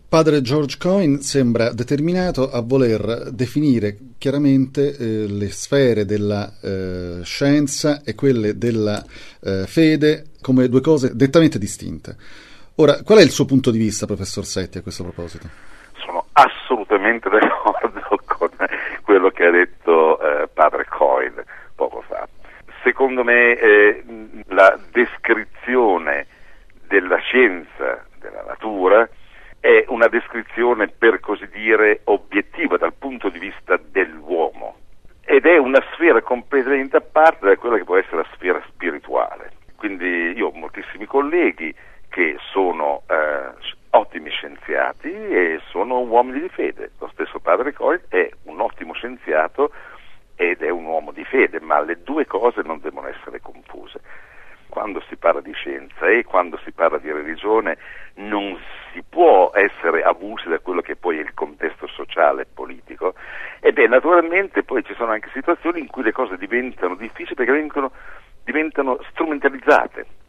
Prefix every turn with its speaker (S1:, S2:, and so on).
S1: Padre George Coyne sembra determinato a voler definire chiaramente le sfere della scienza e quelle della fede come due cose nettamente distinte. Ora, qual è il suo punto di vista, professor Setti, a questo proposito?
S2: Sono assolutamente d'accordo con quello che ha detto Padre Coyne poco fa. Secondo me la descrizione della scienza, della natura, è una descrizione, per così dire, obiettiva dal punto di vista dell'uomo ed è una sfera completamente a parte da quella che può essere la sfera spirituale. Quindi io ho moltissimi colleghi che sono ottimi scienziati e sono uomini di fede. Lo stesso Padre Coyne è un ottimo scienzito ed è un uomo di fede, ma le due cose non devono essere confuse. Quando si parla di scienza e quando si parla di religione non si può essere avulsi da quello che poi è il contesto sociale e politico. E beh, naturalmente poi ci sono anche situazioni in cui le cose diventano difficili perché diventano strumentalizzate.